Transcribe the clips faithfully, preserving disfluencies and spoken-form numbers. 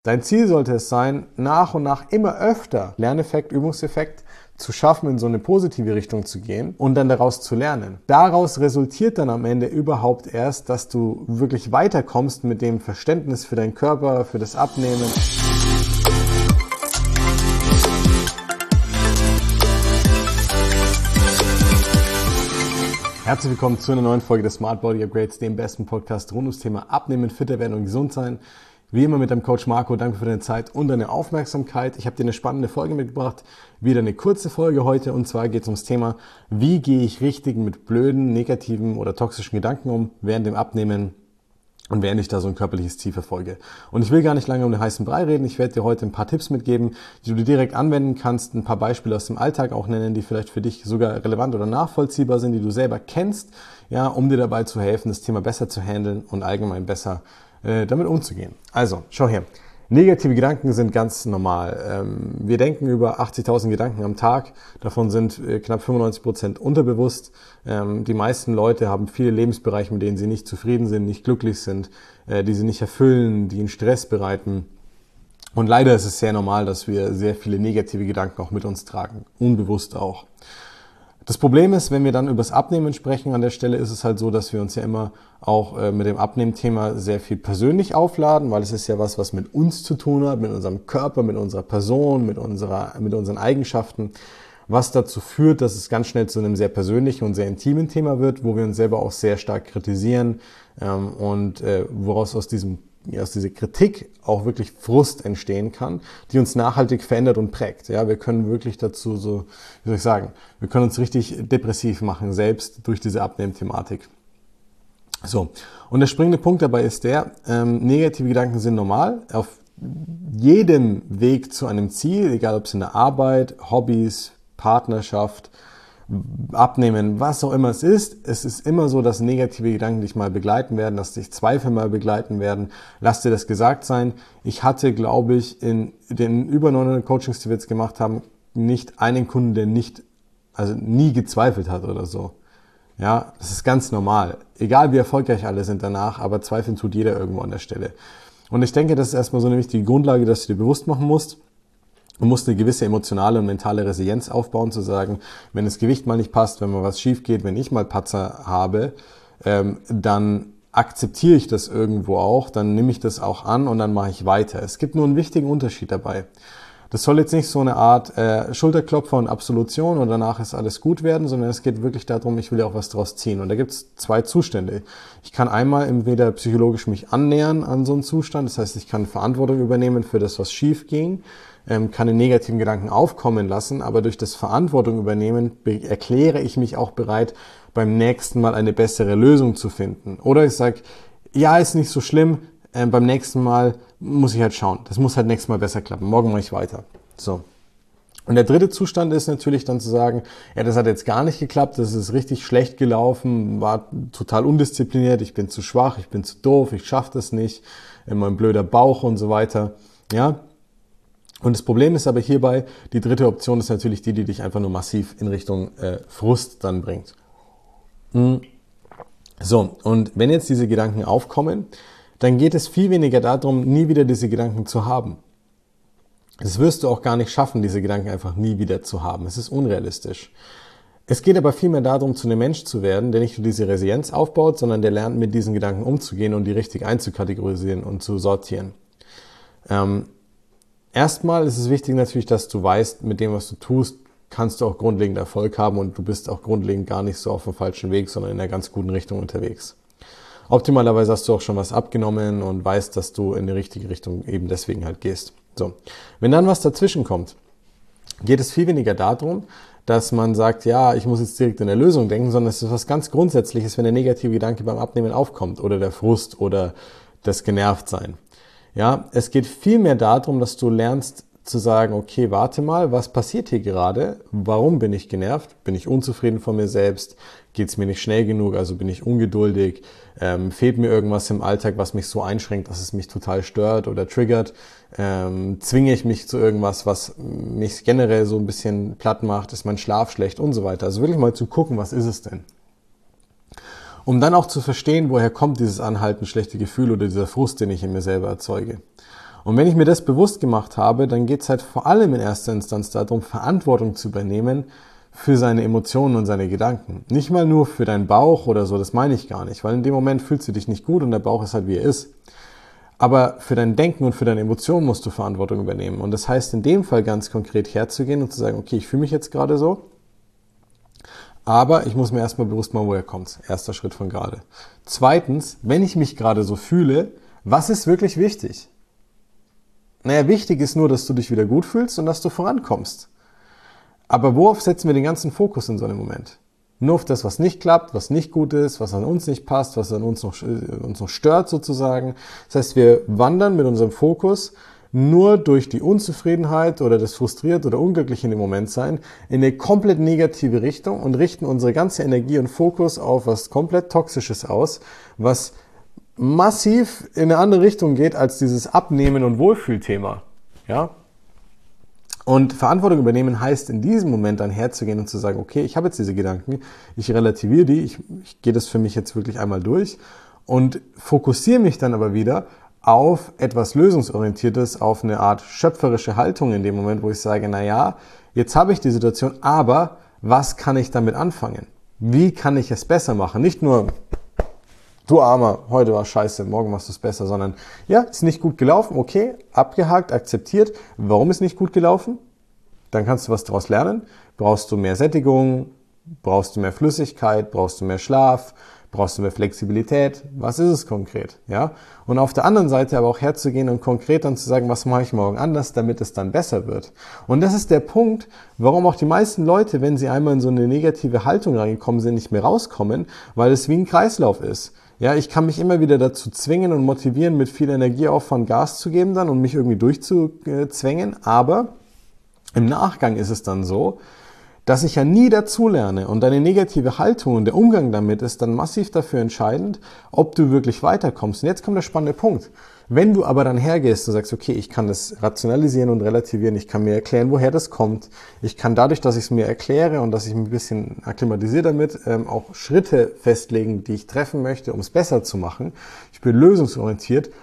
Dein Ziel sollte es sein, nach und nach immer öfter Lerneffekt, Übungseffekt zu schaffen, in so eine positive Richtung zu gehen und dann daraus zu lernen. Daraus resultiert dann am Ende überhaupt erst, dass du wirklich weiterkommst mit dem Verständnis für deinen Körper, für das Abnehmen. Herzlich willkommen zu einer neuen Folge des Smart Body Upgrades, dem besten Podcast rund ums Thema Abnehmen, fitter werden und gesund sein. Wie immer mit deinem Coach Marco, danke für deine Zeit und deine Aufmerksamkeit. Ich habe dir eine spannende Folge mitgebracht, wieder eine kurze Folge heute, und zwar geht es ums Thema, wie gehe ich richtig mit blöden, negativen oder toxischen Gedanken um während dem Abnehmen und während ich da so ein körperliches Ziel verfolge. Und ich will gar nicht lange um den heißen Brei reden, ich werde dir heute ein paar Tipps mitgeben, die du direkt anwenden kannst, ein paar Beispiele aus dem Alltag auch nennen, die vielleicht für dich sogar relevant oder nachvollziehbar sind, die du selber kennst, ja, um dir dabei zu helfen, das Thema besser zu handeln und allgemein besser damit umzugehen. Also, schau her. Negative Gedanken sind ganz normal. Wir denken über achtzigtausend Gedanken am Tag. Davon sind knapp fünfundneunzig Prozent unterbewusst. Die meisten Leute haben viele Lebensbereiche, mit denen sie nicht zufrieden sind, nicht glücklich sind, die sie nicht erfüllen, die ihnen Stress bereiten. Und leider ist es sehr normal, dass wir sehr viele negative Gedanken auch mit uns tragen. Unbewusst auch. Das Problem ist, wenn wir dann über das Abnehmen sprechen, an der Stelle ist es halt so, dass wir uns ja immer auch äh, mit dem Abnehmthema sehr viel persönlich aufladen, weil es ist ja was, was mit uns zu tun hat, mit unserem Körper, mit unserer Person, mit unserer, mit unseren Eigenschaften, was dazu führt, dass es ganz schnell zu einem sehr persönlichen und sehr intimen Thema wird, wo wir uns selber auch sehr stark kritisieren ähm, und äh, woraus aus diesem aus dieser Kritik auch wirklich Frust entstehen kann, die uns nachhaltig verändert und prägt. Ja, wir können wirklich dazu so, wie soll ich sagen, wir können uns richtig depressiv machen, selbst durch diese Abnehmthematik. So. Und der springende Punkt dabei ist der, ähm, negative Gedanken sind normal. Auf jedem Weg zu einem Ziel, egal ob es in der Arbeit, Hobbys, Partnerschaft, Abnehmen, was auch immer es ist, es ist immer so, dass negative Gedanken dich mal begleiten werden, dass dich Zweifel mal begleiten werden. Lass dir das gesagt sein. Ich hatte, glaube ich, in den über neunhundert Coachings, die wir jetzt gemacht haben, nicht einen Kunden, der nicht, also nie gezweifelt hat oder so. Ja, das ist ganz normal. Egal wie erfolgreich alle sind danach, aber zweifeln tut jeder irgendwo an der Stelle. Und ich denke, das ist erstmal so eine wichtige Grundlage, dass du dir bewusst machen musst. Du musst eine gewisse emotionale und mentale Resilienz aufbauen, zu sagen, wenn das Gewicht mal nicht passt, wenn mal was schief geht, wenn ich mal Patzer habe, ähm, dann akzeptiere ich das irgendwo auch, dann nehme ich das auch an und dann mache ich weiter. Es gibt nur einen wichtigen Unterschied dabei. Das soll jetzt nicht so eine Art äh, Schulterklopfer und Absolution und danach ist alles gut werden, sondern es geht wirklich darum, ich will ja auch was draus ziehen. Und da gibt es zwei Zustände. Ich kann einmal entweder psychologisch mich annähern an so einen Zustand, das heißt, ich kann Verantwortung übernehmen für das, was schief ging, ähm, kann den negativen Gedanken aufkommen lassen, aber durch das Verantwortung übernehmen erkläre ich mich auch bereit, beim nächsten Mal eine bessere Lösung zu finden. Oder ich sage, ja, ist nicht so schlimm, ähm, beim nächsten Mal muss ich halt schauen. Das muss halt nächstes Mal besser klappen. Morgen mache ich weiter. So. Und der dritte Zustand ist natürlich dann zu sagen, ja, das hat jetzt gar nicht geklappt, das ist richtig schlecht gelaufen, war total undiszipliniert, ich bin zu schwach, ich bin zu doof, ich schaffe das nicht, immer ein blöder Bauch und so weiter. Ja. Und das Problem ist aber hierbei, die dritte Option ist natürlich die, die dich einfach nur massiv in Richtung äh, Frust dann bringt. So, und wenn jetzt diese Gedanken aufkommen, dann geht es viel weniger darum, nie wieder diese Gedanken zu haben. Das wirst du auch gar nicht schaffen, diese Gedanken einfach nie wieder zu haben. Es ist unrealistisch. Es geht aber vielmehr darum, zu einem Mensch zu werden, der nicht nur diese Resilienz aufbaut, sondern der lernt, mit diesen Gedanken umzugehen und die richtig einzukategorisieren und zu sortieren. Ähm, erstmal ist es wichtig natürlich, dass du weißt, mit dem, was du tust, kannst du auch grundlegend Erfolg haben und du bist auch grundlegend gar nicht so auf dem falschen Weg, sondern in einer ganz guten Richtung unterwegs. Optimalerweise hast du auch schon was abgenommen und weißt, dass du in die richtige Richtung eben deswegen halt gehst. So. Wenn dann was dazwischen kommt, geht es viel weniger darum, dass man sagt, ja, ich muss jetzt direkt in der Lösung denken, sondern es ist was ganz Grundsätzliches, wenn der negative Gedanke beim Abnehmen aufkommt oder der Frust oder das Genervtsein. Ja, es geht viel mehr darum, dass du lernst zu sagen, okay, warte mal, was passiert hier gerade? Warum bin ich genervt? Bin ich unzufrieden von mir selbst? Geht es mir nicht schnell genug? Also bin ich ungeduldig? Ähm, fehlt mir irgendwas im Alltag, was mich so einschränkt, dass es mich total stört oder triggert? Ähm, zwinge ich mich zu irgendwas, was mich generell so ein bisschen platt macht? Ist mein Schlaf schlecht und so weiter? Also wirklich mal zu gucken, was ist es denn? Um dann auch zu verstehen, woher kommt dieses anhaltend schlechte Gefühl oder dieser Frust, den ich in mir selber erzeuge. Und wenn ich mir das bewusst gemacht habe, dann geht es halt vor allem in erster Instanz darum, Verantwortung zu übernehmen für seine Emotionen und seine Gedanken. Nicht mal nur für deinen Bauch oder so, das meine ich gar nicht, weil in dem Moment fühlst du dich nicht gut und der Bauch ist halt wie er ist. Aber für dein Denken und für deine Emotionen musst du Verantwortung übernehmen. Und das heißt in dem Fall ganz konkret herzugehen und zu sagen, okay, ich fühle mich jetzt gerade so, aber ich muss mir erstmal bewusst machen, woher kommt's. Erster Schritt von gerade. Zweitens, wenn ich mich gerade so fühle, was ist wirklich wichtig? Naja, wichtig ist nur, dass du dich wieder gut fühlst und dass du vorankommst. Aber worauf setzen wir den ganzen Fokus in so einem Moment? Nur auf das, was nicht klappt, was nicht gut ist, was an uns nicht passt, was an uns noch, uns noch stört sozusagen. Das heißt, wir wandern mit unserem Fokus nur durch die Unzufriedenheit oder das frustriert oder unglücklich in dem Moment sein in eine komplett negative Richtung und richten unsere ganze Energie und Fokus auf was komplett Toxisches aus, was massiv in eine andere Richtung geht als dieses Abnehmen- und Wohlfühlthema. Ja? Und Verantwortung übernehmen heißt in diesem Moment dann herzugehen und zu sagen, okay, ich habe jetzt diese Gedanken, ich relativiere die, ich, ich gehe das für mich jetzt wirklich einmal durch und fokussiere mich dann aber wieder auf etwas Lösungsorientiertes, auf eine Art schöpferische Haltung in dem Moment, wo ich sage, na ja, jetzt habe ich die Situation, aber was kann ich damit anfangen? Wie kann ich es besser machen? Nicht nur, du Armer, heute war scheiße, morgen machst du es besser, sondern ja, ist nicht gut gelaufen, okay, abgehakt, akzeptiert. Warum ist nicht gut gelaufen? Dann kannst du was daraus lernen. Brauchst du mehr Sättigung? Brauchst du mehr Flüssigkeit? Brauchst du mehr Schlaf? Brauchst du mehr Flexibilität? Was ist es konkret? Ja? Und auf der anderen Seite aber auch herzugehen und konkret dann zu sagen, was mache ich morgen anders, damit es dann besser wird. Und das ist der Punkt, warum auch die meisten Leute, wenn sie einmal in so eine negative Haltung reingekommen sind, nicht mehr rauskommen, weil es wie ein Kreislauf ist. Ja, ich kann mich immer wieder dazu zwingen und motivieren, mit viel Energieaufwand Gas zu geben dann und mich irgendwie durchzuzwängen. Aber im Nachgang ist es dann so, dass ich ja nie dazulerne und deine negative Haltung und der Umgang damit ist dann massiv dafür entscheidend, ob du wirklich weiterkommst. Und jetzt kommt der spannende Punkt. Wenn du aber dann hergehst und sagst, okay, ich kann das rationalisieren und relativieren, ich kann mir erklären, woher das kommt, ich kann dadurch, dass ich es mir erkläre und dass ich mich ein bisschen akklimatisiere damit, ähm, auch Schritte festlegen, die ich treffen möchte, um es besser zu machen. Ich bin lösungsorientiert.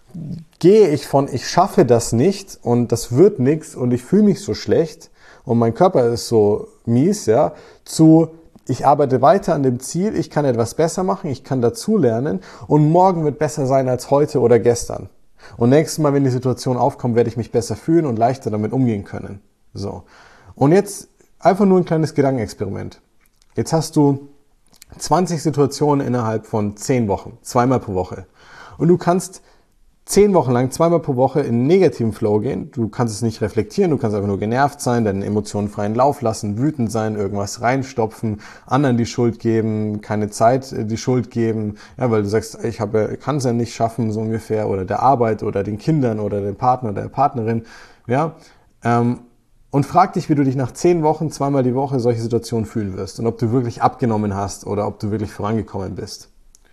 Gehe ich von, ich schaffe das nicht und das wird nichts und ich fühle mich so schlecht und mein Körper ist so mies, ja, zu ich arbeite weiter an dem Ziel, ich kann etwas besser machen, ich kann dazulernen und morgen wird besser sein als heute oder gestern. Und nächstes Mal, wenn die Situation aufkommt, werde ich mich besser fühlen und leichter damit umgehen können. So. Und jetzt einfach nur ein kleines Gedankenexperiment. Jetzt hast du zwanzig Situationen innerhalb von zehn Wochen, zweimal pro Woche. Und du kannst zehn Wochen lang, zweimal pro Woche in einen negativen Flow gehen. Du kannst es nicht reflektieren, du kannst einfach nur genervt sein, deine Emotionen freien Lauf lassen, wütend sein, irgendwas reinstopfen, anderen die Schuld geben, keine Zeit die Schuld geben, ja, weil du sagst, ich habe, kann es ja nicht schaffen, so ungefähr, oder der Arbeit oder den Kindern oder dem Partner oder der Partnerin, ja, ähm, und frag dich, wie du dich nach zehn Wochen, zweimal die Woche solche Situationen fühlen wirst und ob du wirklich abgenommen hast oder ob du wirklich vorangekommen bist.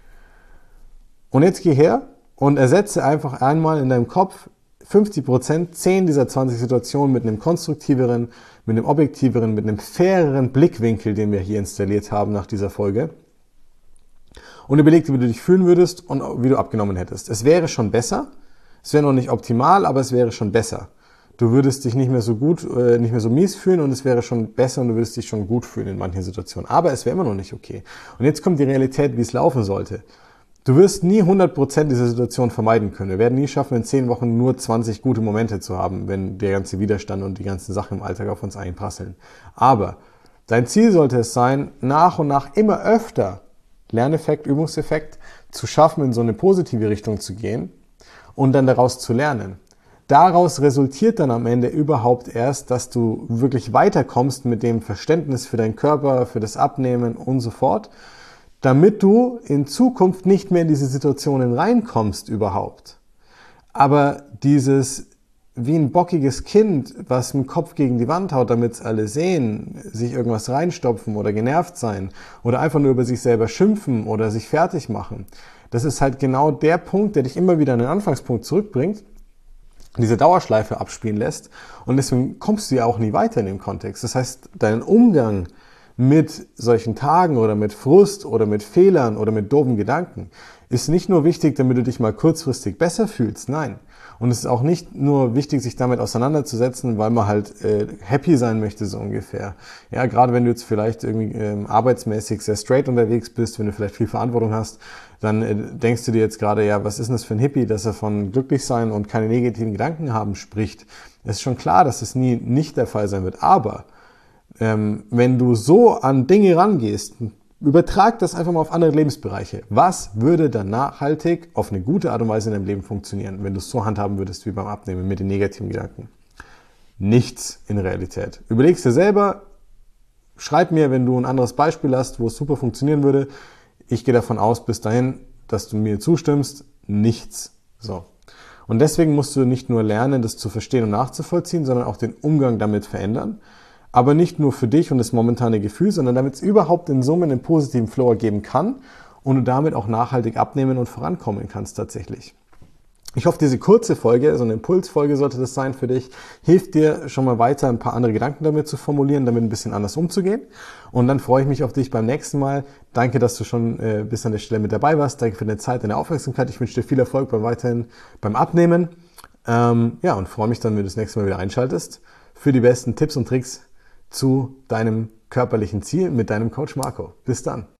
Und jetzt geh her und ersetze einfach einmal in deinem Kopf fünfzig Prozent, zehn dieser zwanzig Situationen mit einem konstruktiveren, mit einem objektiveren, mit einem faireren Blickwinkel, den wir hier installiert haben nach dieser Folge. Und überleg dir, wie du dich fühlen würdest und wie du abgenommen hättest. Es wäre schon besser, es wäre noch nicht optimal, aber es wäre schon besser. Du würdest dich nicht mehr so gut, äh, nicht mehr so mies fühlen und es wäre schon besser und du würdest dich schon gut fühlen in manchen Situationen. Aber es wäre immer noch nicht okay. Und jetzt kommt die Realität, wie es laufen sollte. Du wirst nie hundert Prozent dieser Situation vermeiden können. Wir werden nie schaffen, in zehn Wochen nur zwanzig gute Momente zu haben, wenn der ganze Widerstand und die ganzen Sachen im Alltag auf uns einprasseln. Aber dein Ziel sollte es sein, nach und nach immer öfter Lerneffekt, Übungseffekt zu schaffen, in so eine positive Richtung zu gehen und dann daraus zu lernen. Daraus resultiert dann am Ende überhaupt erst, dass du wirklich weiterkommst mit dem Verständnis für deinen Körper, für das Abnehmen und so fort, damit du in Zukunft nicht mehr in diese Situationen reinkommst überhaupt. Aber dieses wie ein bockiges Kind, was mit dem Kopf gegen die Wand haut, damit es alle sehen, sich irgendwas reinstopfen oder genervt sein oder einfach nur über sich selber schimpfen oder sich fertig machen, das ist halt genau der Punkt, der dich immer wieder an den Anfangspunkt zurückbringt, diese Dauerschleife abspielen lässt und deswegen kommst du ja auch nie weiter in dem Kontext. Das heißt, dein Umgang mit solchen Tagen oder mit Frust oder mit Fehlern oder mit doofen Gedanken ist nicht nur wichtig, damit du dich mal kurzfristig besser fühlst, nein. Und es ist auch nicht nur wichtig, sich damit auseinanderzusetzen, weil man halt äh, happy sein möchte, so ungefähr. Ja, gerade wenn du jetzt vielleicht irgendwie ähm, arbeitsmäßig sehr straight unterwegs bist, wenn du vielleicht viel Verantwortung hast, dann äh, denkst du dir jetzt gerade, ja, was ist denn das für ein Hippie, dass er von glücklich sein und keine negativen Gedanken haben spricht. Es ist schon klar, dass es nie nicht der Fall sein wird, aber ähm, wenn du so an Dinge rangehst, übertrag das einfach mal auf andere Lebensbereiche. Was würde dann nachhaltig auf eine gute Art und Weise in deinem Leben funktionieren, wenn du es so handhaben würdest wie beim Abnehmen mit den negativen Gedanken? Nichts in Realität. Überlegst dir selber, schreib mir, wenn du ein anderes Beispiel hast, wo es super funktionieren würde. Ich gehe davon aus, bis dahin, dass du mir zustimmst, nichts. So. Und deswegen musst du nicht nur lernen, das zu verstehen und nachzuvollziehen, sondern auch den Umgang damit verändern. Aber nicht nur für dich und das momentane Gefühl, sondern damit es überhaupt in Summe einen positiven Flow ergeben kann und du damit auch nachhaltig abnehmen und vorankommen kannst tatsächlich. Ich hoffe, diese kurze Folge, so eine Impulsfolge sollte das sein für dich, hilft dir schon mal weiter, ein paar andere Gedanken damit zu formulieren, damit ein bisschen anders umzugehen. Und dann freue ich mich auf dich beim nächsten Mal. Danke, dass du schon äh, bis an der Stelle mit dabei warst. Danke für deine Zeit, deine Aufmerksamkeit. Ich wünsche dir viel Erfolg beim weiterhin beim Abnehmen. Ähm, ja, und freue mich dann, wenn du das nächste Mal wieder einschaltest, für die besten Tipps und Tricks zu deinem körperlichen Ziel mit deinem Coach Marco. Bis dann.